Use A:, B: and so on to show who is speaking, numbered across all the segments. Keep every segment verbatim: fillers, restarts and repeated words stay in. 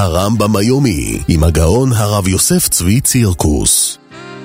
A: הרמב"ם היומי עם הגאון הרב יוסף צבי צירקוס.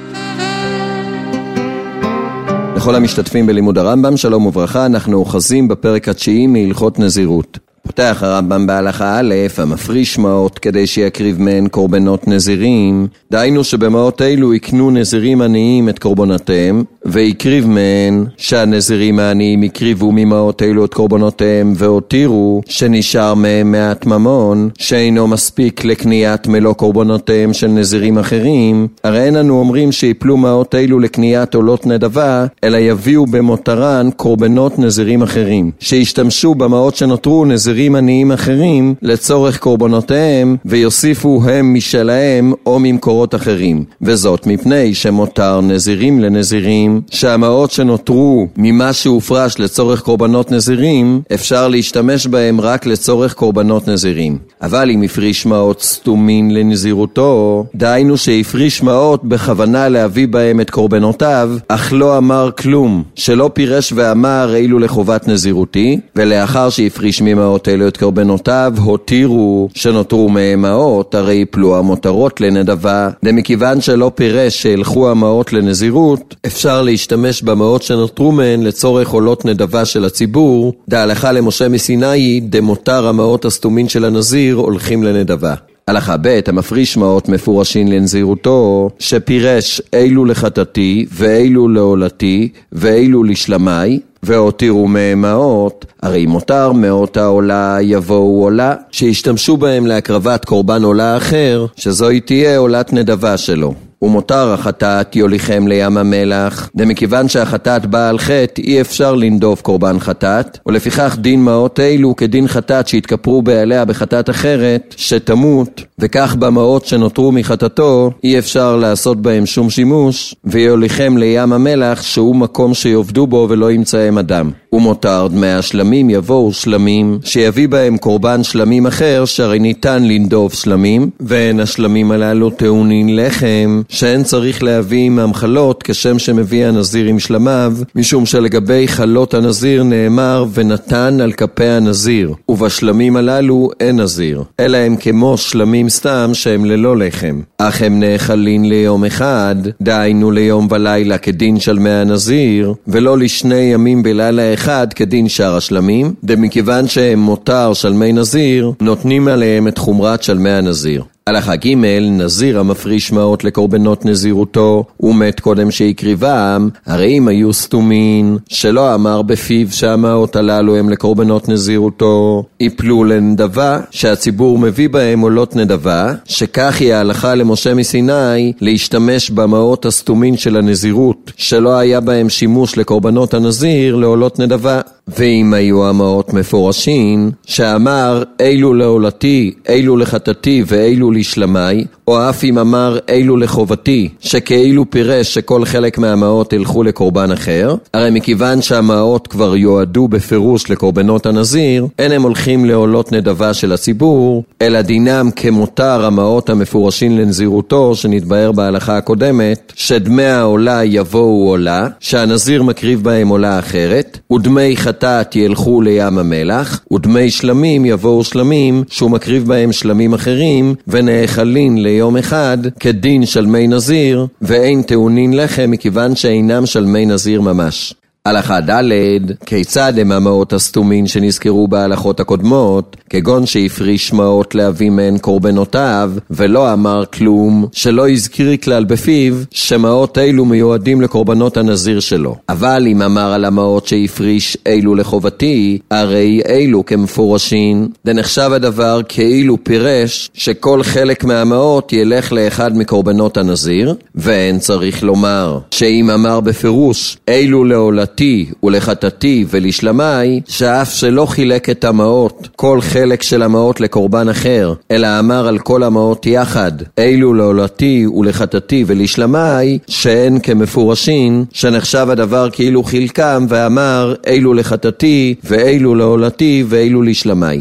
B: לכל המשתתפים בלימוד הרמב"ם, שלום וברכה. אנחנו אוחזים בפרק התשיעי מהלכות נזירות. פותח הרמב"ם בהלכה א', המפריש מעות כדי שיקריב מהן קורבנות נזירים, דהיינו שבמעות אלו יקנו נזירים עניים את קורבנותיהם, ויקריב מהן שהנזירים העניים יקריבו ממעות אלו את קורבנותיהם, והותירו שנשאר מהם מעט ממון, שאינו מספיק לקניית מלוא קורבנותיהם של נזירים אחרים. הרי אין אנו אומרים שיפלו מעות אלו לקניית עולות נדבה, אלא יביאו במותרן קורבנות נזירים אחרים, שישתמשו במעות שנותרו נזירים עניים אחרים לצורך קורבנותיהם, ויוסיפו הם משלהם או ממקורות אחרים. וזאת מפני שמותר נזירים לנזירים, שהמעות שנותרו ממה שהופרש לצורך קורבנות נזירים, אפשר להשתמש בהם רק לצורך קורבנות נזירים. אבל אם הפריש מעות סתומין לנזירותו, דהיינו שהפריש מעות בכוונה להביא בהם את קורבנותיו, אך לא אמר כלום, שלא פירש ואמר אילו לחובת נזירותי, ולאחר שהפריש ממעות אלו את קורבנותיו, הותירו שנותרו מהם מעות, הרי יפלו המותרות לנדבה. ומכיוון שלא פירש שהלכו המעות לנזירות, אפשר להשתמש במעות שנותרו מהן לצורך עולות נדבה של הציבור. דהלכה למשה מסיני, דמותר המעות הסתומין של הנזיר הולכים לנדבה. הלכה ב', המפריש מעות מפורשין לנזירותו, שפירש אילו לחטאתי ואילו לעולתי ואילו לשלמי, והותירו מהם מעות, הרי מותר מעות העולה יבואו עולה, שישתמשו בהם להקרבת קורבן עולה אחר, שזוהי תהיה עולת נדבה שלו. ומותר החטאת יוליכם לים המלח, ומכיוון שהחטאת באה על חטא, אי אפשר לנדוב קורבן חטאת, ולפיכך דין מעות אלו כדין חטאת שהתכפרו בעליה בחטאת אחרת, שתמות, וכך במעות שנותרו מחטאתו, אי אפשר לעשות בהם שום שימוש, ויוליכם לים המלח, שהוא מקום שיובדו בו ולא ימצאם אדם. ומותר דמי השלמים יבואו שלמים, שיביא בהם קורבן שלמים אחר, שהרי ניתן לנדוב שלמים, והן השלמים הללו טעונין לחם, שאין צריך להביא מהמחלות כשם שמביא הנזיר עם שלמיו, משום שלגבי חלות הנזיר נאמר ונתן על כפי הנזיר, ובשלמים הללו אין נזיר, אלא הם כמו שלמים סתם שהם ללא לחם, אך הם נאכלין ליום אחד, דהיינו ליום ולילה כדין שלמי הנזיר, ולא לשני ימים בלילה אחד כדין שאר השלמים, דמכיוון שהם מותר שלמי נזיר, נותנים עליהם את חומרת שלמי הנזיר. הלכה ג', נזיר המפריש מעות לקורבנות נזירותו ומת קודם שיקריבם, הרי אם היו סתומין שלא אמר בפיו שהמעות הללו הם לקורבנות נזירותו, יפלו לנדבה שהציבור מביא בהם עולות נדבה, שכך היא ההלכה למשה מסיני להשתמש במעות הסתומין של הנזירות שלא היה בהם שימוש לקורבנות הנזיר לעולות נדבה. ואם היו המעות מפורשים שאמר אילו לעולתי, אילו לחטאתי ואילו לשלמי, או אף אם אמר אילו לחובתי, שכאילו פירש שכל חלק מהמעות ילכו לקורבן אחר, הרי מכיוון שהמעות כבר יועדו בפירוש לקורבנות הנזיר, אין הם הולכים לעולות נדבה של הציבור, אלא דינם כמותר המעות המפורשים לנזירותו, שנתבהר בהלכה הקודמת, שדמי העולה יבואו עולה, שהנזיר מקריב בהם עולה אחרת, ודמי חטאת ילכו לים המלח, ודמי שלמים יבואו שלמים, שהוא מקריב בהם שלמים אחרים, ונאכלין ליום אחד כדין שלמי נזיר, ואין טעונין לחם מכיוון שאינם שלמי נזיר ממש. הלכה ד', כיצד הם המעות הסתומין שנזכרו בהלכות הקודמות, כגון שהפריש מעות להביא מהן קורבנותיו, ולא אמר כלום, שלא הזכיר כלל בפיו, שמעות אלו מיועדים לקורבנות הנזיר שלו. אבל אם אמר על המעות שהפריש אילו לחובתי, הרי אילו כמפורשים, דנחשב הדבר כאילו פירש שכל חלק מהמעות ילך לאחד מקורבנות הנזיר, ואין צריך לומר שאם אמר בפירוש אילו לעולתי ולחטאתי ולשלמי, שאף שלא חילק את המעות, כל חלק של המעות לקורבן אחר, אלא אמר על כל המעות יחד, אילו לעולתי ולחטאתי ולשלמי, שאין כמפורשים, שנחשב הדבר כאילו חילקם ואמר אילו לחטאתי ואילו לעולתי ואילו לשלמי.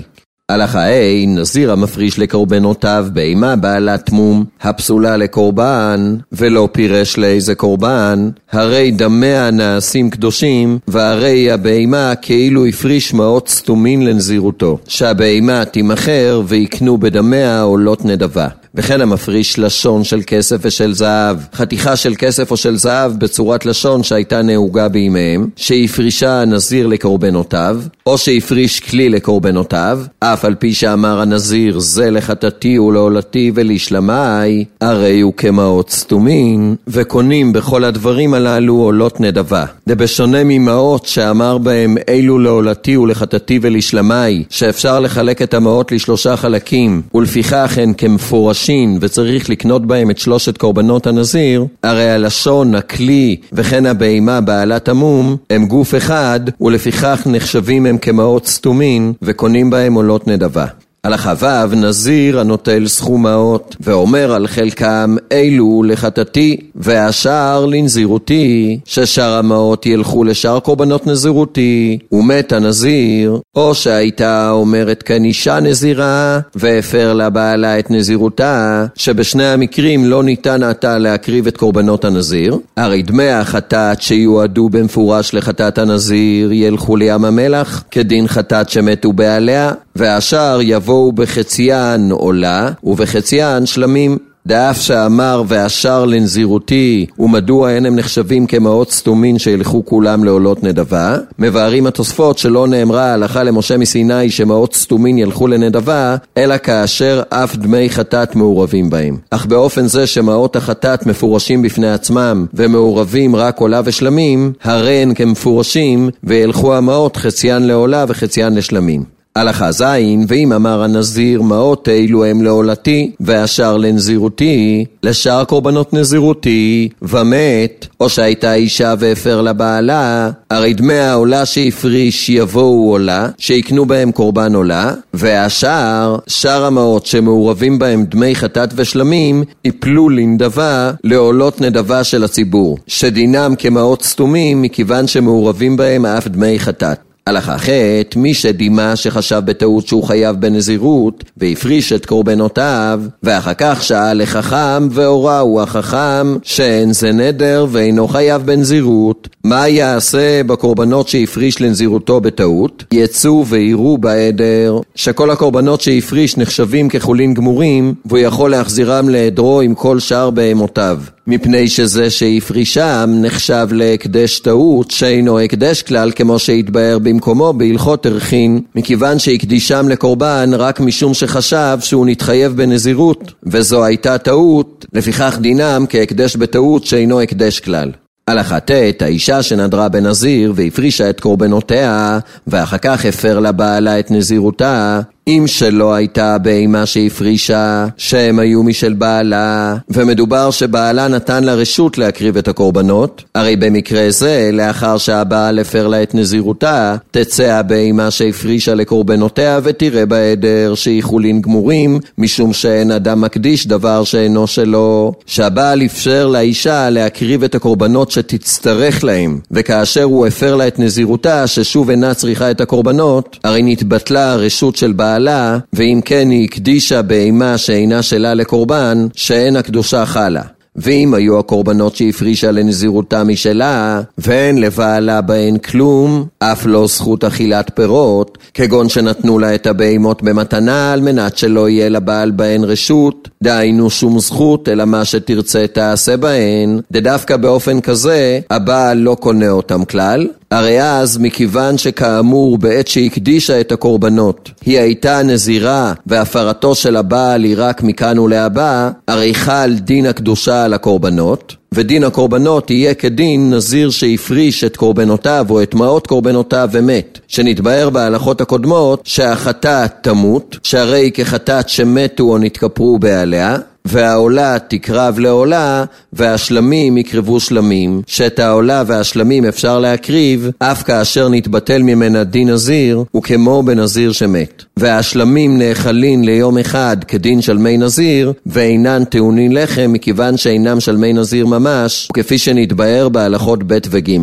B: הלכה ה' נזיר המפריש לקורבנותיו בהמה בעלת מום, הפסולה לקורבן, ולא פירש לאיזה קורבן, הרי דמיה נעשים קדושים, והרי הבהמה כאילו הפריש מעות סתומין לנזירותו, שהבהמה תימכר ויקנו בדמיה עולות נדבה. וכן המפריש לשון של כסף ושל זהב, חתיכה של כסף או של זהב בצורת לשון שהייתה נהוגה בימיהם, שהפרישה הנזיר לקורבנותיו, או שהפריש כלי לקורבנותיו, אף על פי שאמר הנזיר זה לחטאתי ולעולתי ולשלמי, הרי הוא כמעות סתומין, וקונים בכל הדברים הללו עולות נדבה. דבשונה ממעות שאמר בהם אלו לעולתי ולחטאתי ולשלמי, שאפשר לחלק את המעות לשלושה חלקים, ולפיכך הן כמפורשים וצריך לקנות בהם את שלושת קורבנות הנזיר, הרי הלשון, הכלי וכן הבהמה בעלת המום הם גוף אחד, ולפיכך נחשבים הם כמעות סתומין וקונים בהם עולות נדבה. הלכה ו' נזיר הנוטל סכום מעות ואומר על חלקם אלו לחטאתי והשאר לנזירותי, ששאר המעות ילכו לשאר קורבנות נזירותי, ומת הנזיר, או שהייתה אומרת כאן אישה נזירה והפר לבעלה את נזירותה, שבשני המקרים לא ניתן עתה להקריב את קורבנות הנזיר, הרי דמי החטאת שיועדו במפורש לחטאת הנזיר ילכו לים המלח כדין חטאת שמתו בעליה, והשאר יבואו בחציין עולה ובחציין שלמים. דאף שאמר והשאר לנזירותי, ומדוע אין הם נחשבים כמעות סתומין שילכו כולם לעולות נדבה, מבארים התוספות שלא נאמרה ההלכה למשה מסיני שמעות סתומין ילכו לנדבה, אלא כאשר אף דמי חטאת מעורבים בהם. אך באופן זה שמעות החטאת מפורשים בפני עצמם ומעורבים רק עולה ושלמים, הרי הן כמפורשים וילכו המעות חציין לעולה וחציין לשלמים. הלכה זין, ואם אמר הנזיר מעות אלו הם לעולתי והשאר לנזירותי, לשאר קורבנות נזירותי ומת, או שהייתה אישה והפר לבעלה, הרי דמי העולה שהפריש יבואו עולה שיקנו בהם קורבן עולה, והשאר, שאר המעות שמעורבים בהם דמי חטאת ושלמים, יפלו לנדבה לעולות נדבה של הציבור, שדינם כמעות סתומים מכיוון שמעורבים בהם אף דמי חטאת. הלכה ח' מי שדימה שחשב בטעות שהוא חייב בנזירות והפריש את קורבנותיו, ואחר כך שאל לחכם והוראו החכם שאין זה נדר ואינו חייב בנזירות, מה יעשה בקורבנות שהפריש לנזירותו בטעות? יצאו ויראו בעדר שכל הקורבנות שהפריש נחשבים כחולין גמורים, והוא יכול להחזירם לעדרו עם כל שאר בהמותיו, מפני שזה שהפרישם נחשב להקדש טעות שאינו הקדש כלל, כמו שהתבאר במקומו בהלכות ערכין, מכיוון שהקדישם לקורבן רק משום שחשב שהוא נתחייב בנזירות, וזו הייתה טעות, לפיכך דינם כהקדש בטעות שאינו הקדש כלל. הלכה ט' האישה שנדרה בנזיר והפרישה את קורבנותיה ואחר כך הפר לבעלה את נזירותה, אם שלא הייתה בהמה שהפרישה שהם היו משל בעלה, ומדובר שבעלה נתן לה רשות להקריב את הקורבנות, הרי במקרה זה לאחר שהבעל הפר לה את נזירותה, תצא הבהמה שהפרישה לקורבנותיה ותראה בעדר שהיא חולין גמורים, משום שאין אדם מקדיש דבר שאינו שלו, שהבעל אפשר לאישה להקריב את הקורבנות שתצטרך להם, וכאשר הוא הפר לה את נזירותה ששוב אינה צריכה את הקורבנות, הרי נתבטלה הרשות של בעל, ואם כן היא הקדישה בהמה שאינה שלה לקורבן שאין הקדושה חלה. ואם היו הקורבנות שהפרישה לנזירותה משלה ואין לבעלה בהן כלום, אף לא זכות אכילת פירות, כגון שנתנו לה את הבהמות במתנה על מנת שלא יהיה לבעל בהן רשות, דהיינו שום זכות אלא מה שתרצה תעשה בהן, דווקא באופן כזה הבעל לא קונה אותם כלל, הרי אז מכיוון שכאמור בעת שהקדישה את הקורבנות היא הייתה נזירה והפרתו של הבעל היא רק מכאן ולהבא, הרי חל דין הקדושה על הקורבנות, ודין הקורבנות יהיה כדין נזיר שהפריש את קורבנותיו או את מעות קורבנותיו ומת, שנתבהר בהלכות הקודמות שהחטאת תמות, שהרי כחטאת שמתו או נתכפרו בעליה, והעולה תקרב לעולה והשלמים יקרבו שלמים, שאת העולה והשלמים אפשר להקריב אף כאשר נתבטל ממנה דין נזיר וכמו בנזיר שמת, והשלמים נאכלין ליום אחד כדין של מי נזיר ואינן טעונין לחם מכיוון שאינם של מי נזיר ממש, כפי שנתבהר בהלכות ב' וג'.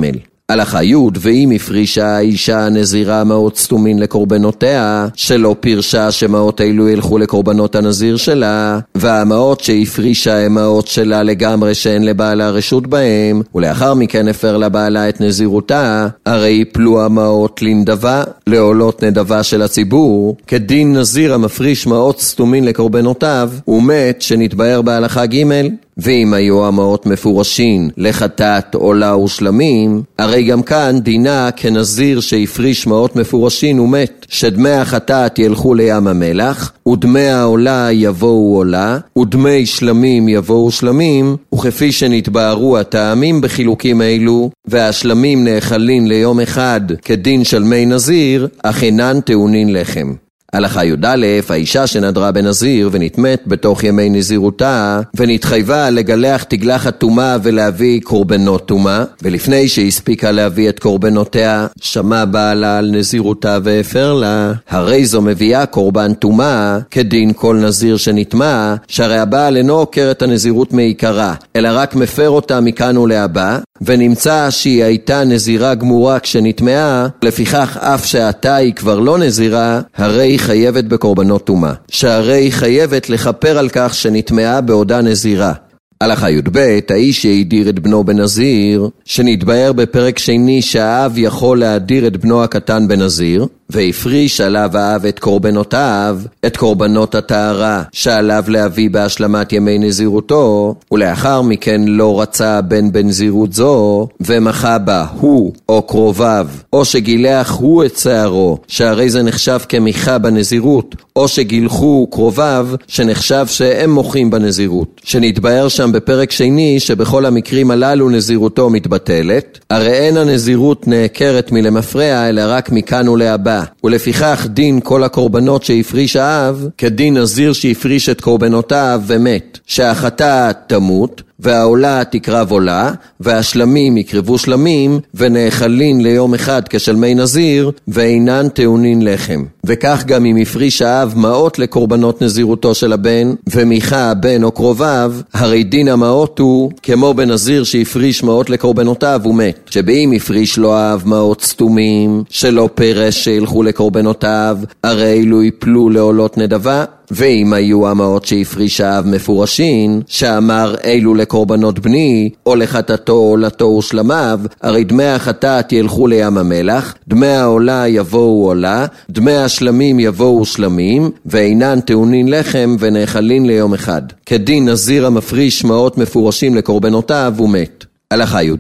B: הלכה י' ואם הפרישה האישה הנזירה מעות סתומין לקורבנותיה, שלא פירשה שמעות אלו ילכו לקורבנות הנזיר שלה, והמעות שהפרישה הם מעות שלה לגמרי שאין לבעלה רשות בהם, ולאחר מכן הפר לבעלה את נזירותה, הרי יפלו המעות לנדבה, לעולות נדבה של הציבור, כדין נזיר המפריש מעות סתומין לקורבנותיו, ומת שנתבהר בהלכה ג'. ואם היו המעות מפורשים לחטאת עולה ושלמים, הרי גם כאן דינה כנזיר שהפריש מעות מפורשים ומת, שדמי החטאת ילכו לים המלח, ודמי העולה יבואו עולה, ודמי שלמים יבואו שלמים, וכפי שנתבהרו הטעמים בחילוקים אלו, והשלמים נאכלים ליום אחד כדין של מי נזיר, אך אינן טעונין לחם. הלכה י' האישה שנדרה בנזיר ונתמת בתוך ימי נזירותה ונתחייבה לגלח תגלח הטומאה ולהביא קורבנות טומאה, ולפני שהספיקה להביא את קורבנותיה שמע בעלה על נזירותה והפר לה, הרי זו מביאה קורבן טומאה כדין כל נזיר שנטמא, שהרי הבעל אינו עוקר את הנזירות מעיקרה אלא רק מפר אותה מכאן ולהבא, ונמצא שהיא הייתה נזירה גמורה כשנטמאה, לפיכך אף שעתה היא כבר לא נזירה, הרי היא חייבת בקורבנות טומאה, שהרי היא חייבת לכפר על כך שנטמאה בעודה נזירה. הלכה י' האיש שהדיר את בנו בנזיר, שנתבהר בפרק שני שהאב יכול להדיר את בנו הקטן בנזיר, והפריש עליו האב את קורבנותיו, את קורבנות הטהרה שעליו להביא בהשלמת ימי נזירותו, ולאחר מכן לא רצה בן בנזירות זו, ומחה בה הוא או קרוביו, או שגילח הוא את שערו, שהרי זה נחשב כמיכה בנזירות, או שגילחו קרוביו, שנחשב שהם מוחים בנזירות, שנתבהר שם בפרק שני שבכל המקרים הללו נזירותו מתבטלת, הרי אין הנזירות נעקרת מלמפרע אלא רק מכאן ולהבא, ולפיכך דין כל הקורבנות שהפריש האב כדין נזיר שהפריש את קורבנותיו ומת, שהחטאת תמות והעולה תקרב עולה, והשלמים יקרבו שלמים, ונאכלין ליום אחד כשל מי נזיר, ואינן טעונין לחם. וכך גם אם הפריש האב מעות לקורבנות נזירותו של הבן, ומיכה הבן או קרוביו, הרי דין המעות הוא כמו בנזיר שהפריש מעות לקורבנותיו ומת, שבאם הפריש לו האב מעות סתומים, שלא פרש שילכו לקורבנותיו, הרי אלו יפלו לעולות נדבה, ואם היו המעות שהפריש האב מפורשים, שאמר אילו לקורבנות בני, או לחטאתו או עולתו ושלמיו, הרי דמי החטאת ילכו לים המלח, דמי העולה יבואו עולה, דמי השלמים יבואו שלמים, ואינן טעונין לחם ונאכלין ליום אחד. כדין נזיר המפריש מעות מפורשים לקורבנותיו ומת. הלכה י'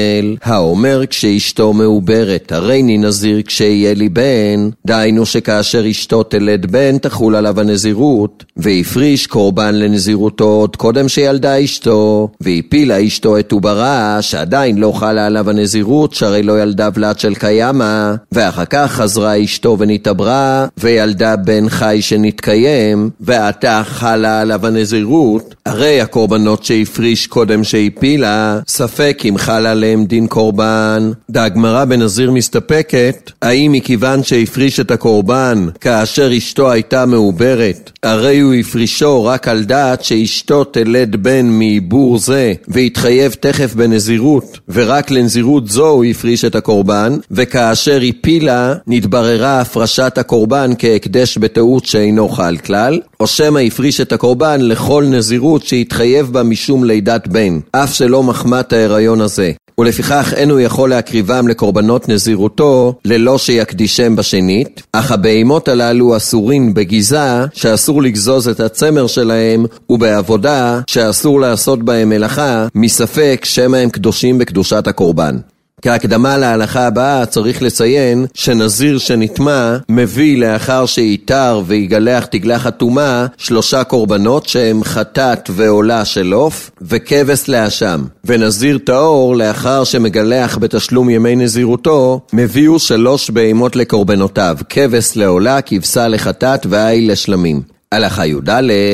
B: האומר כשאשתו מעוברת, הרי אני נזיר כשיהיה לי בן, דהיינו שכאשר אשתו תלד בן תחול עליו הנזירות, והפריש קורבן לנזירותו עוד קודם שילדה אשתו, והפילה אשתו את עוברה שעדיין לא חלה עליו הנזירות, שהרי לא ילדה ולד של קיימה, ואחר כך חזרה אשתו ונתעברה וילדה בן חי שנתקיים, ועתה חלה עליו הנזירות, הרי הקורבנות שהפריש קודם שהפילה ספק אם חל עליהם דין קורבן. הגמרא בנזיר מסתפקת האם מכיוון שהפריש את הקורבן כאשר אשתו הייתה מעוברת, הרי הוא הפרישו רק על דעת שאשתו תלד בן מעיבור זה והתחייב תכף בנזירות, ורק לנזירות זו הוא הפריש את הקורבן, וכאשר הפילה נתבררה הפרשת הקורבן כהקדש בטעות שאינו חל כלל, או שמה הפריש את הקורבן לכל נזירות שהתחייב בה משום לידת בן, אף שלא מחמת ההיריון הזה, ולפיכך אינו יכול להקריבם לקורבנות נזירותו ללא שיקדישם בשנית, אך הבהמות הללו אסורים בגיזה שאסור לגזוז את הצמר שלהם, ובעבודה שאסור לעשות בהם מלאכה, מספק שמה הם קדושים בקדושת הקורבן. כהקדמה להלכה הבאה צריך לציין שנזיר שנטמא מביא לאחר שיתר ויגלח תגלח הטומאה שלושה קורבנות שהם חטאת ועולה של עוף וכבש לאשם, ונזיר טהור לאחר שמגלח בתשלום ימי נזירותו מביאו שלוש בהמות לקורבנותיו, כבש לעולה, כבשה לחטאת והעיל לשלמים. הלכה י"ד,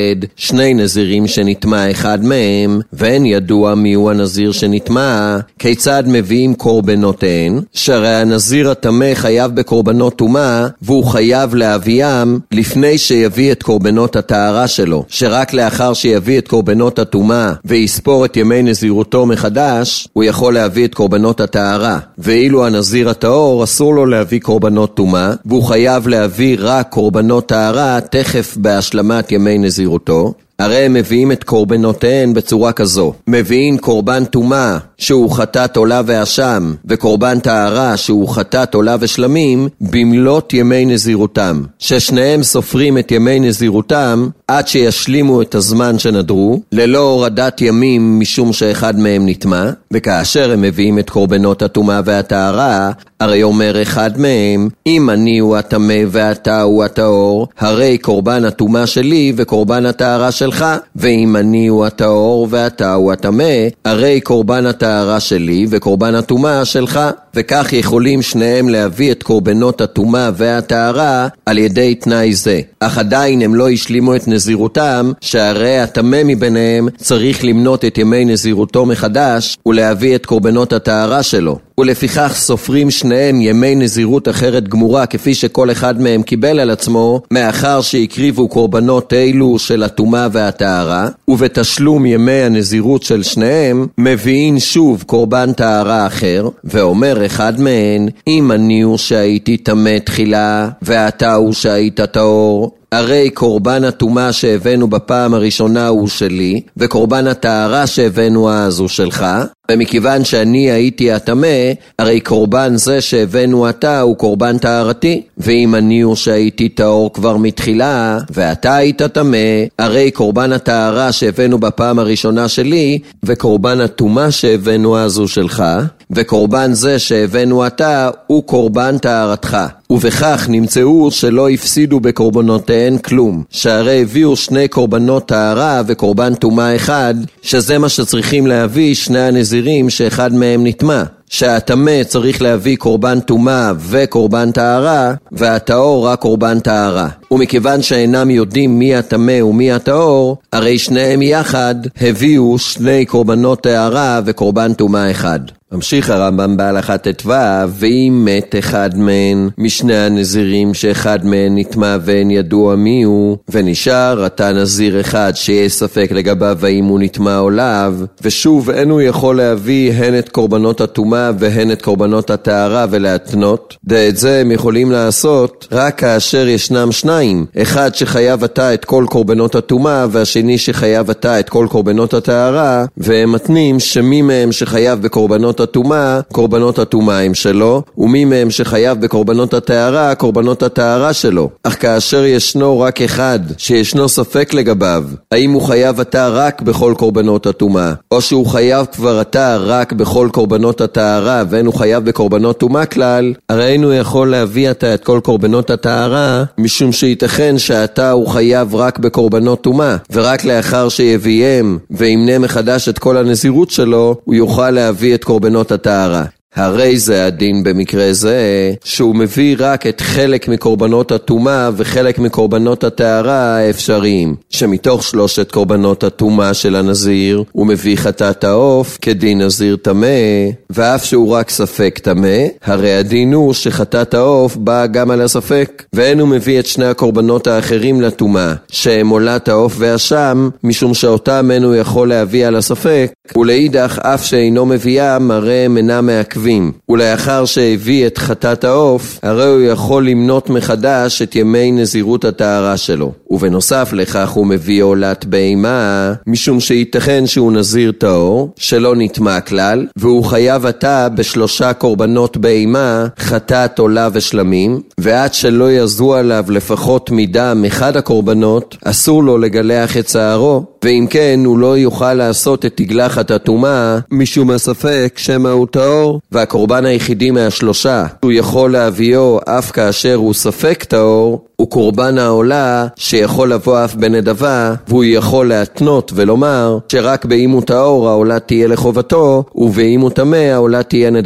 B: שני נזירים שנטמע אחד מהם, ואין ידוע מיהו הנזיר שנטמע, כיצד מביאים קורבנותיהן? שהרי הנזיר הטמא חייב בקורבנות טומאה, והוא חייב להביאם לפני שיביא את קורבנות הטהרה שלו, שרק לאחר שיביא את קורבנות הטומאה ויספור את ימי נזירותו מחדש, הוא יכול להביא את קורבנות הטהרה. ואילו הנזיר הטהור אסור לו להביא קורבנות טומאה, והוא חייב להביא רק קורבנות טהרה תכף בהשלמת ימי נזירותו. הרי הם מביאים את קורבנותיהן בצורה כזו. מביאים קורבן טומאה שהוא חטאת עולה ואשם, וקורבן טהרה שהוא חטאת עולה ושלמים במלאת ימי נזירותם, ששניהם סופרים את ימי נזירותם עד שישלימו את הזמן שנדרו, ללא הורדת ימים משום שאחד מהם נטמע. וכאשר הם מביאים את קורבנות הטומאה והטהרה, הרי אומר אחד מהם, אם אני הוא הטמא ואתה הוא הטהור, הרי קורבן הטומאה שלי וקורבן הטהרה שלך, ואם אני הוא הטהור ואתה הוא הטמא, הרי קורבן הטהרה שלי וקורבן הטומאה שלך. וכך יכולים שניהם להביא את קורבנות הטומאה והטהרה על ידי תנאי זה. אך עדיין הם לא השלימו את נזירותם, שהרי הטמא מביניהם צריך למנות את ימי נזירותו מחדש ולהביא את קורבנות הטהרה שלו. ולפיכך סופרים שניהם ימי נזירות אחרת גמורה, כפי שכל אחד מהם קיבל על עצמו, מאחר שהקריבו קורבנות אלו של הטומאה והטהרה, ובתשלום ימי הנזירות של שניהם מביאים שוב קורבן טהרה אחר, ואומר אחד מהן, אם אני הוא שהייתי טמא תחילה ואתה הוא שהיית טהור, הרי קורבן הטומאה שהבאנו בפעם הראשונה הוא שלי, וקורבן הטהרה שהבאנו אז הוא שלך. ומכיוון שאני הייתי הטמא, הרי קורבן זה שהבאנו אתה הוא קורבן טהרתי. ואם אני הוא שהייתי טהור כבר מתחילה, ואתה היית טמא, הרי קורבן הטהרה שהבאנו בפעם הראשונה שלי, וקורבן הטומאה שהבאנו אז הוא שלך. וקורבן זה שהבאנו אתה הוא קורבן טהרתך. ובכך נמצאו שלא הפסידו בקורבנותיהן כלום, שהרי הביאו שני קורבנות טהרה וקורבן טומאה אחד, שזה מה שצריכים להביא שני הנזירים שאחד מהם נטמע. שהטמא צריך להביא קורבן טומאה וקורבן טהרה, והטהור רק קורבן טהרה. ומכיוון שאינם יודעים מי הטמא ומי הטהור, הרי שניהם יחד הביאו שני קורבנות טהרה וקורבן טומאה אחד. ממשיך הרמב"ם בהלכה ט"ו, ואם מת אחד מהן משני הנזירים שאחד מהן נטמע ואין ידוע מי הוא, ונשאר עתה נזיר אחד שיש ספק לגביו האם הוא נטמע או לאו, ושוב אין הוא יכול להביא הן את קורבנות הטומאה והן את קורבנות הטהרה ולהתנות, ואת זה הם יכולים לעשות רק כאשר ישנם שניים, אחד שחייב עתה את כל קורבנות הטומאה והשני שחייב עתה את כל קורבנות הטהרה, והם מתנים שמי מהם שחייב בקורבנות הטומאה, קורבנות הטומאה הם שלו, ומי מהם שחייב בקורבנות הטהרה, קורבנות הטהרה שלו. אך כאשר ישנו רק אחד שישנו ספק לגביו, האם הוא חייב עתה רק בכל קורבנות הטומאה, או שהוא חייב כבר עתה רק בכל קורבנות הטהרה ואין הוא חייב בקורבנות טומאה כלל, הרי אין הוא יכול להביא עתה את כל קורבנות הטהרה, משום שייתכן שעתה הוא חייב רק בקורבנות טומאה, ורק לאחר שיביאם וימנה מחדש את כל הנזירות שלו, הוא יוכל להביא את קורבנות הטהרה. הרי זה הדין במקרה זה, שהוא מביא רק את חלק מקורבנות הטומאה וחלק מקורבנות הטהרה האפשריים, שמתוך שלושת קורבנות הטומאה של הנזיר, הוא מביא חטאת העוף כדין נזיר טמא, ואף שהוא רק ספק טמא, הרי הדין הוא שחטאת העוף בא גם על הספק, ואין הוא מביא את שני הקורבנות האחרים לטומאה, שהם עולת העוף והשם, משום שאותם אין הוא יכול להביא על הספק, ולאידך אף שאינו מביאם, הרי הם אינם מעכבים. ולאחר שהביא את חטאת העוף, הרי הוא יכול למנות מחדש את ימי נזירות הטהרה שלו. ובנוסף לכך הוא מביא עולת בהמה, משום שייתכן שהוא נזיר טהור, שלא נטמע כלל, והוא חייב עתה בשלושה קורבנות בהמה, חטאת עולה ושלמים, ועד שלא יזו עליו לפחות מדם אחד הקורבנות, אסור לו לגלח את שערו, ואם כן הוא לא יוכל לעשות את תגלחת הטומאה, משום הספק שמא הוא טהור, והקורבן היחידי מהשלושה הוא יכול להביאו אף כאשר הוא ספק טהור, הוא קורבן העולה שיכול לבוא אף בנדבה, והוא יכול להתנות ולומר שרק באם הוא טהור העולה תהיה לחובתו, ובאם הוא טמא העולה תהיה נדבה.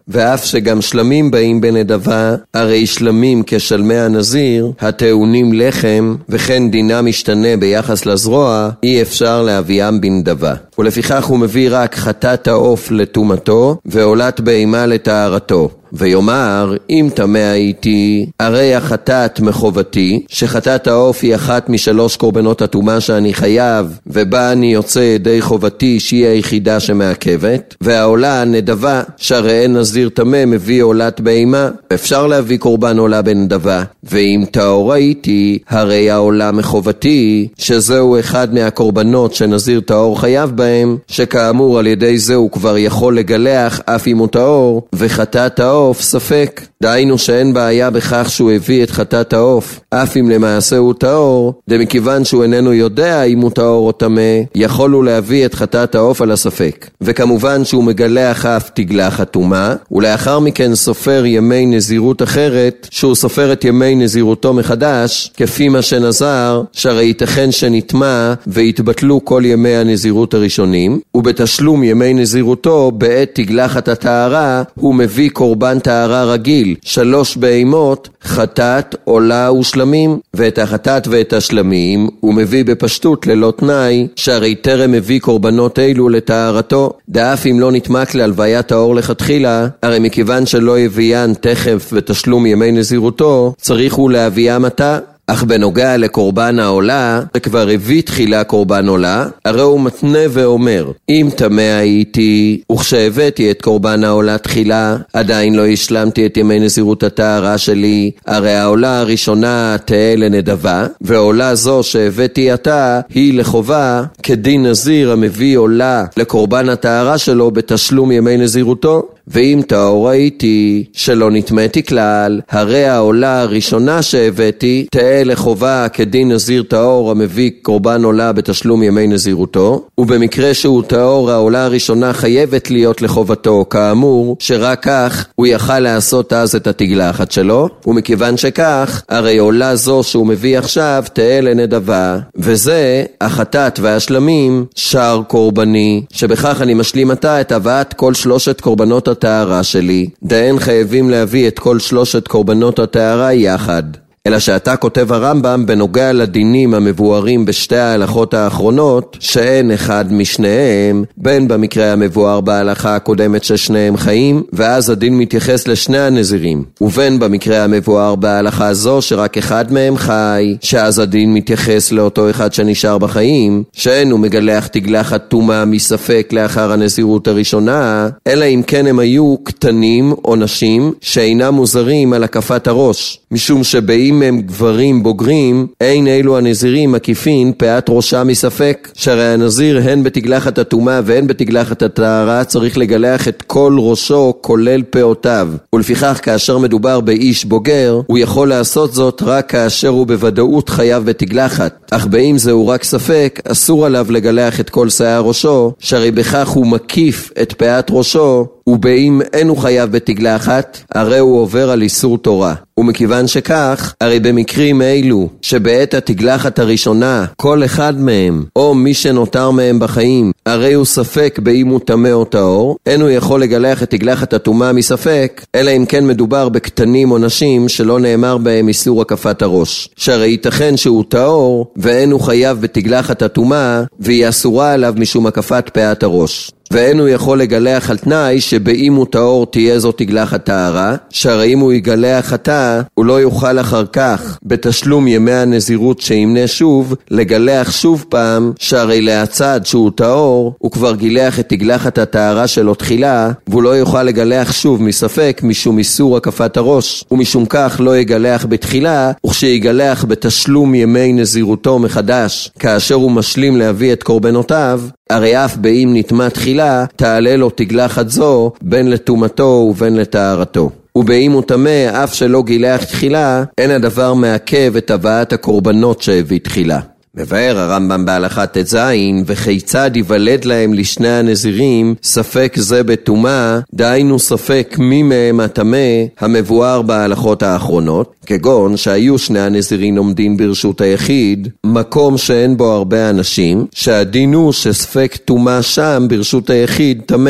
B: ואף שגם שלמים באים בנדבה, הרי שלמים כשלמי הנזיר, הטעונים לחם, וכן דינם משתנה ביחס לזרוע, אי אפשר להביאם בנדבה. ולפיכך הוא מביא רק חטאת העוף לטומאתו, ועולת בהמה לטהרתו. ויאמר, אם טמא הייתי, הרי החטאת מחובתי, שחטאת העוף היא אחת משלוש קורבנות הטומאה שאני חייב, ובה אני יוצא ידי חובתי שהיא היחידה שמעכבת, והעולה נדבה, שהרי אין נזיר טמא מביא עולת בהמה, אפשר להביא קורבן עולה בנדבה. ואם טהור הייתי, הרי העולה מחובתי, שזהו אחד מהקורבנות שנזיר טהור חייב בהם, שכאמור על ידי זה הוא כבר יכול לגלח אף אם הוא טהור, וחטאת העוף ספק. דהיינו שאין בעיה בכך שהוא הביא את חטאת העוף, אף אם למעשה הוא טהור, דמכיוון שהוא איננו יודע אם הוא טהור או טמא, יכול הוא להביא את חטאת העוף על הספק. וכמובן שהוא מגלח אף תגלח הטומאה, ולאחר מכן סופר ימי נזירות אחרת, שהוא סופר את ימי נזירותו מחדש, כפי מה שנזר, שהרי ייתכן שנטמע והתבטלו כל ימי הנזירות הראשונים, ובתשלום ימי נזירותו, בעת תגלחת הטהרה, הוא מביא קורבן טהרה רגיל, שלוש בהמות, חטאת, עולה ושלמים, ואת החטאת ואת השלמים הוא מביא בפשטות ללא תנאי, שהרי טרם מביא קורבנות אלו לטהרתו, דאף אם לא נטמע להלוויית האור לכתחילה, הרי מכיוון שלא יביאן תכף ותשלום ימי נזירותו, צריך הוא להביאם עתה. אך בנוגע לקורבן העולה, שכבר הביא תחילה קורבן עולה, הרי הוא מתנה ואומר, אם טמא הייתי, וכשהבאתי את קורבן העולה תחילה, עדיין לא השלמתי את ימי נזירות הטהרה שלי, הרי העולה הראשונה תהא לנדבה, ועולה זו שהבאתי עתה, היא לחובה, כדין נזיר המביא עולה לקורבן הטהרה שלו בתשלום ימי נזירותו. ואם טהור הייתי, שלא נטמאתי כלל, הרי העולה הראשונה שהבאתי תהא לחובה כדין נזיר טהור המביא קורבן עולה בתשלום ימי נזירותו, ובמקרה שהוא טהור העולה הראשונה חייבת להיות לחובתו, כאמור שרק כך הוא יכל לעשות אז את התגלחת שלו, ומכיוון שכך הרי עולה זו שהוא מביא עכשיו תהא לנדבה, וזה החטאת והשלמים שער קורבני, שבכך אני משלים עתה את הבאת כל שלושת קורבנות הטהרה שלי, דהן חייבים להביא את כל שלושת קורבנות הטהרה יחד. אלא שאתה כותב הרמב"ם בנוגע לדינים המבוארים בשתי ההלכות האחרונות, שאין אחד משניהם, בין במקרה המבואר בהלכה הקודמת ששניהם חיים, ואז הדין מתייחס לשני הנזירים, ובין במקרה המבואר בהלכה זו שרק אחד מהם חי, שאז הדין מתייחס לאותו אחד שנשאר בחיים, שאין הוא מגלח תגלחת טומאה מספק לאחר הנזירות הראשונה, אלא אם כן הם היו קטנים או נשים שאינם מוזרים על הקפת הראש, משום שבאים הם גברים בוגרים, אין אלו הנזירים מקיפין פאת ראשה מספק, שהרי הנזיר הן בתגלחת הטומאה והן בתגלחת הטהרה צריך לגלח את כל ראשו כולל פאותיו, ולפיכך כאשר מדובר באיש בוגר, הוא יכול לעשות זאת רק כאשר הוא בוודאות חייב בתגלחת, אך באם זהו רק ספק, אסור עליו לגלח את כל שיער ראשו, שהרי בכך הוא מקיף את פאת ראשו, ובאם אין הוא חייב בתגלחת, הרי הוא עובר על איסור תורה. ומכיוון שכך, הרי במקרים אלו, שבעת התגלחת הראשונה, כל אחד מהם, או מי שנותר מהם בחיים, הרי הוא ספק באם הוא טמא או טהור, אין הוא יכול לגלח את תגלחת הטומאה מספק, אלא אם כן מדובר בקטנים או נשים שלא נאמר בהם איסור הקפת הראש. שהרי ייתכן שהוא טהור, ואין הוא חייב בתגלחת הטומאה, והיא אסורה עליו משום הקפת פאת הראש. ואין הוא יכול לגלח על תנאי שבאם הוא טהור תהיה זו תגלחת טהרה, שהרי אם הוא יגלח חטא, הוא לא יוכל אחר כך, בתשלום ימי הנזירות שימנה שוב, לגלח שוב פעם, שהרי להצד שהוא טהור, הוא כבר גילח את תגלחת הטהרה שלו תחילה, והוא לא יוכל לגלח שוב מספק משום איסור הקפת הראש, ומשום כך לא יגלח בתחילה, וכשיגלח בתשלום ימי נזירותו מחדש, כאשר הוא משלים להביא את קורבנותיו, הרי אף באם נטמא תחילה, תעלה לו תגלחת זו בין לטומאתו ובין לטהרתו. ובאם הוא טמא, אף שלא גילח תחילה, אין הדבר מעכב את הבאת הקורבנות שהביא תחילה. מבאר הרמב"ם בהלכה ט"ז, וכיצד יוולד להם לשני הנזירים ספק זה בטומאה, דהיינו ספק מי מהם הטמא, המבואר בהלכות האחרונות, כגון שהיו שני הנזירים עומדים ברשות היחיד, מקום שאין בו הרבה אנשים, שהדין הוא שספק טומאה שם ברשות היחיד טמא.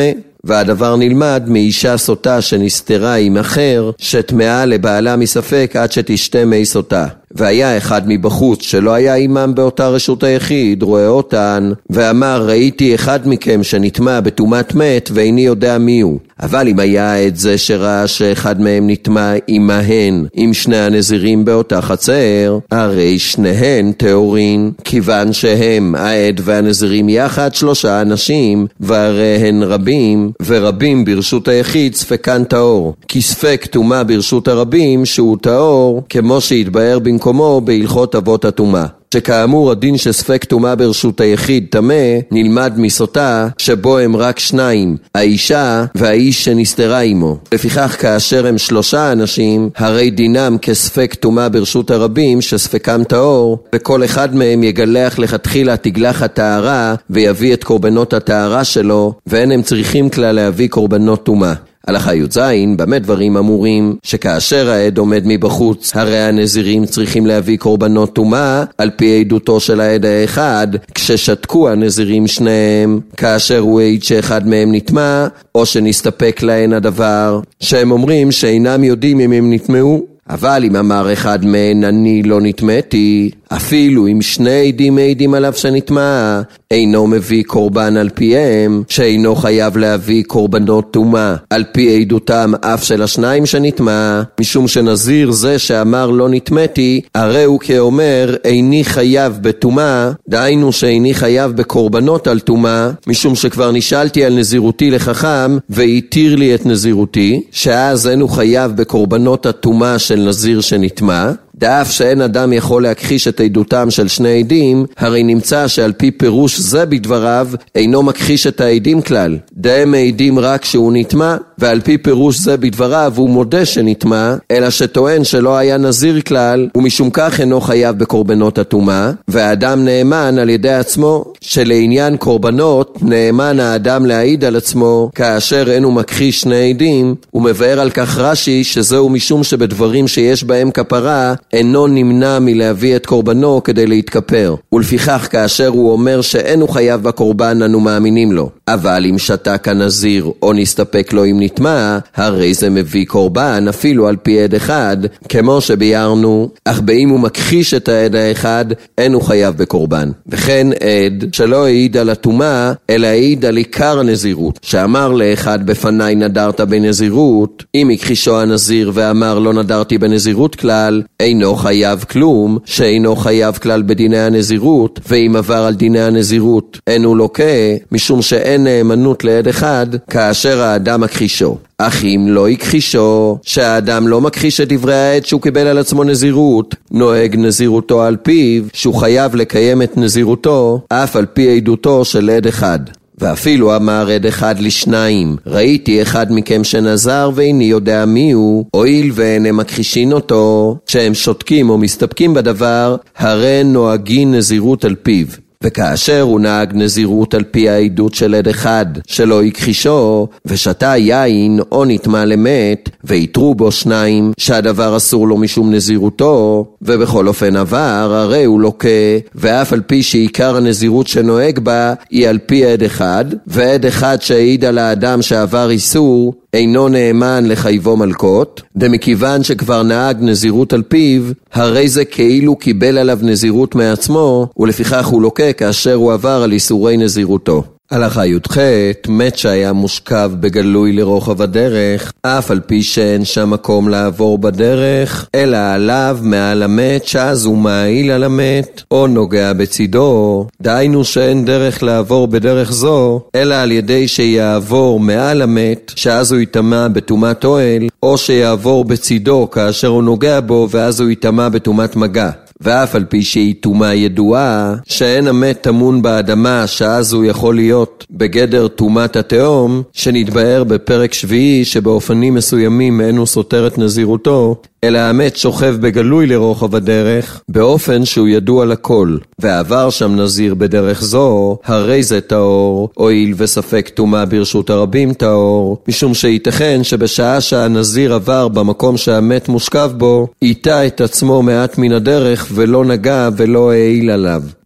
B: והדבר נלמד מאישה סוטה שנסתרה עם אחר, שטמאה לבעלה מספק עד שתשתה מי סוטה. והיה אחד מבחוץ שלא היה אימם באותה רשות היחיד, רואה אותן, ואמר, ראיתי אחד מכם שנטמא בטומאת מת, ואיני יודע מי הוא. אבל אם היה את זה שראה שאחד מהם נטמא עמהן, עם שני הנזירים באותה חצר, הרי שניהן טהורין, כיוון שהם, העד והנזירים יחד שלושה אנשים, והרי הן רבים, ורבים ברשות היחיד ספקן טהור. כי ספק טומאה ברשות הרבים שהוא טהור, כמו שהתבאר במקומו בהלכות אבות הטומאה. שכאמור הדין שספק טומאה ברשות היחיד טמא נלמד מסוטה שבו הם רק שניים, האישה והאיש שנסתרה עמו. לפיכך כאשר הם שלושה אנשים, הרי דינם כספק טומאה ברשות הרבים שספקם טהור, וכל אחד מהם יגלח לכתחילה תגלחת טהרה ויביא את קורבנות הטהרה שלו, ואין הם צריכים כלל להביא קורבנות טומאה. הלכה י"ז, במה דברים אמורים? שכאשר העד עומד מבחוץ, הרי הנזירים צריכים להביא קורבנות טומאה על פי עדותו של העד האחד, כששתקו הנזירים שניהם, כאשר הוא העיד שאחד מהם נטמא, או שנסתפק להן הדבר, שהם אומרים שאינם יודעים אם הם נטמאו. אבל אם אמר אחד מהן אני לא נטמאתי, אפילו אם שני עדים מעידים עליו שנטמא, אינו מביא קורבן על פיהם, שאינו חייב להביא קורבנות טומאה על פי עדותם אף של השניים שנטמא, משום שנזיר זה שאמר לא נטמאתי, הרי הוא כאומר איני חייב בטומאה, דהיינו שאיני חייב בקורבנות על טומאה, משום שכבר נשאלתי על נזירותי לחכם והתיר לי את נזירותי, שאז אינו חייב בקורבנות הטומאה של נזיר שנטמא. דאף שאין אדם יכול להכחיש את עדותם של שני עדים, הרי נמצא שעל פי פירוש זה בדבריו אינו מכחיש את העדים כלל. דהם מעידים רק שהוא נטמא, ועל פי פירוש זה בדבריו הוא מודה שנטמא, אלא שטוען שלא היה נזיר כלל, ומשום כך אינו חייב בקורבנות הטומאה, והאדם נאמן על ידי עצמו, שלעניין קורבנות נאמן האדם להעיד על עצמו, כאשר אינו מכחיש שני עדים, ומבאר על כך רש"י שזהו משום שבדברים שיש בהם כפרה, אינו נמנע מלהביא את קורבנו כדי להתכפר, ולפיכך כאשר הוא אומר שאינו חייב בקורבן אנו מאמינים לו. אבל אם שתק הנזיר או נסתפק לו אם נטמא, הרי זה מביא קורבן אפילו על פי עד אחד, כמו שביארנו, אך באם הוא מכחיש את העד האחד, אינו חייב בקורבן. וכן עד שלא העיד על הטומאה, אלא העיד על עיקר הנזירות, שאמר לאחד בפני נדרת בנזירות, אם הכחישו הנזיר ואמר לא נדרתי בנזירות כלל, אינו חייב כלום, שאינו חייב כלל בדיני הנזירות, ואם עבר על דיני הנזירות אינו לוקה, משום שאין נאמנות לעד אחד, כאשר האדם מכחישו. אך אם לא הכחישו, שהאדם לא מכחיש את דברי העד שהוא קיבל על עצמו נזירות, נוהג נזירותו על פיו, שהוא חייב לקיים את נזירותו, אף על פי עדותו של עד אחד. ואפילו אמר עד אחד לשניים, ראיתי אחד מכם שנזר ואיני יודע מי הוא, הואיל ואין הם מכחישין אותו, שהם שותקים או מסתפקים בדבר, הרי נוהגין נזירות על פיו. וכאשר הוא נהג נזירות על פי העדות של עד אחד שלא הכחישו, ושתה יין או נטמא למת, ויתרו בו שניים שהדבר אסור לו משום נזירותו, ובכל אופן עבר, הרי הוא לוקה, ואף על פי שעיקר הנזירות שנוהג בה היא על פי עד אחד, ועד אחד שהעיד על האדם שעבר איסור, אינו נאמן לחייבו מלכות, דמכיוון שכבר נהג נזירות על פיו, הרי זה כאילו קיבל עליו נזירות מעצמו, ולפיכך הוא לוקה כאשר הוא עבר על איסורי נזירותו. הלכה י"ח, מת שהיה מושכב בגלוי לרוחב הדרך, אף על פי שאין שם מקום לעבור בדרך, אלא עליו מעל המת, שאז הוא מעיל על המת, או נוגע בצידו, דהיינו שאין דרך לעבור בדרך זו, אלא על ידי שיעבור מעל המת, שאז הוא יטמא בטומאת אוהל, או שיעבור בצידו כאשר הוא נוגע בו, ואז הוא יטמא בטומאת מגע. ואף על פי שהיא טומאה ידועה, שאין המת טמון באדמה, שאז הוא יכול להיות בגדר טומאת התהום, שנתבאר בפרק שביעי שבאופנים מסוימים אינו סותר את נזירותו, אלא המת שוכב בגלוי לרוחב הדרך, באופן שהוא ידוע לכל, ועבר שם נזיר בדרך זו, הרי זה טהור, הואיל וספק טומאה ברשות הרבים טהור, משום שייתכן שבשעה שהנזיר עבר במקום שהמת מושכב בו, איתה את עצמו מעט מן הדרך ולא נגע ולא העיל עליו.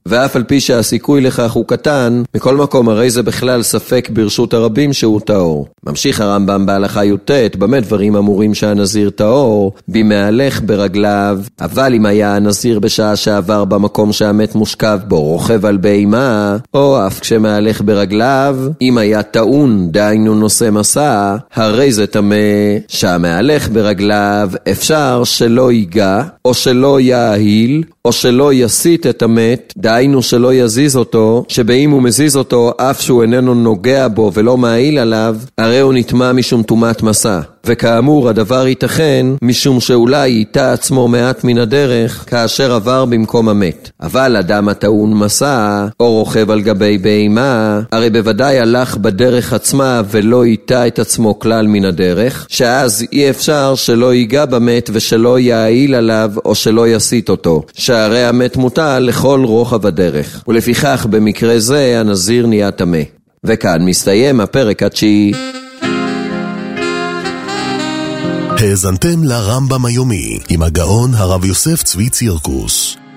B: ואף על פי שהסיכוי לכך הוא קטן, מכל מקום הרי זה בכלל ספק ברשות הרבים שהוא טהור. ממשיך הרמב"ם בהלכה י"ט, במה דברים אמורים שהנזיר טהור? במהלך ברגליו, אבל אם היה הנזיר בשעה שעבר במקום שהמת מושכב בו, רוכב על בהמה, או אף כשמהלך ברגליו, אם היה טעון, דהיינו נושא מסע, הרי זה טמא. שהמהלך ברגליו אפשר שלא ייגע, או שלא יאהיל, או שלא יסיט את המת, דהיינו שלא יזיז אותו, שבאם הוא מזיז אותו אף שהוא איננו נוגע בו ולא מעיל עליו, הרי הוא נטמע משום טומאת מסע. וכאמור הדבר ייתכן משום שאולי ייטע עצמו מעט מן הדרך כאשר עבר במקום המת. אבל אדם הטעון מסע או רוכב על גבי בהמה הרי בוודאי הלך בדרך עצמה ולא ייטע את עצמו כלל מן הדרך, שאז אי אפשר שלא ייגע במת ושלא יעיל עליו או שלא יסיט אותו, שהרי המת מוטל לכל רוחב הדרך, ולפיכך במקרה זה הנזיר נהיה טמא. וכאן מסתיים הפרק התשיעי.
A: האזנתם לרמב"ם היומי עם הגאון הרב יוסף צבי צירקוס.